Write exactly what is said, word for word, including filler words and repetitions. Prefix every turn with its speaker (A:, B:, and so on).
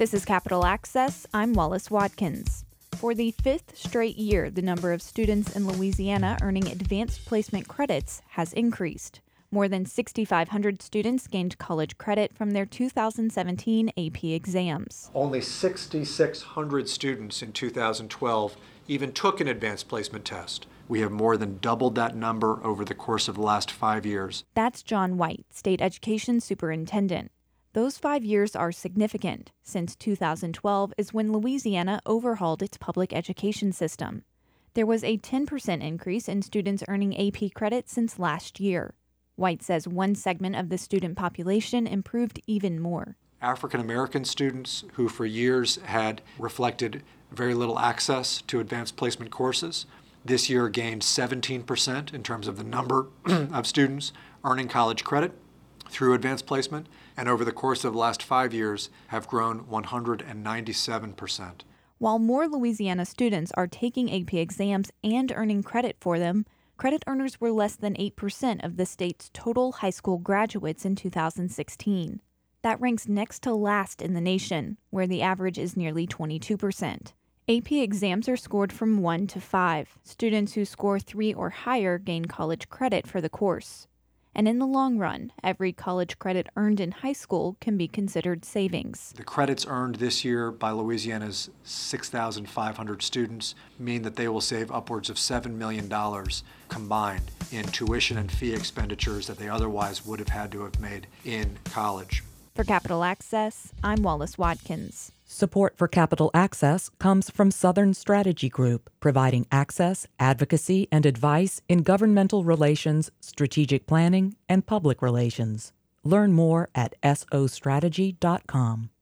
A: This is Capital Access. I'm Wallace Watkins. For the fifth straight year, the number of students in Louisiana earning advanced placement credits has increased. More than six thousand five hundred students gained college credit from their two thousand seventeen A P exams.
B: Only six thousand six hundred students in two thousand twelve even took an advanced placement test. We have more than doubled that number over the course of the last five years.
A: That's John White, State Education Superintendent. Those five years are significant, since two thousand twelve is when Louisiana overhauled its public education system. There was a ten percent increase in students earning A P credit since last year. White says one segment of the student population improved even more.
B: African American students who for years had reflected very little access to advanced placement courses, this year gained seventeen percent in terms of the number of students earning college credit through advanced placement, and over the course of the last five years have grown one hundred ninety-seven percent.
A: While more Louisiana students are taking A P exams and earning credit for them, credit earners were less than eight percent of the state's total high school graduates in two thousand sixteen. That ranks next to last in the nation, where the average is nearly twenty-two percent. A P exams are scored from one to five. Students who score three or higher gain college credit for the course. And in the long run, every college credit earned in high school can be considered savings.
B: The credits earned this year by Louisiana's six thousand five hundred students mean that they will save upwards of seven million dollars combined in tuition and fee expenditures that they otherwise would have had to have made in college.
A: For Capital Access, I'm Wallace Watkins.
C: Support for Capital Access comes from Southern Strategy Group, providing access, advocacy, and advice in governmental relations, strategic planning, and public relations. Learn more at S O strategy dot com.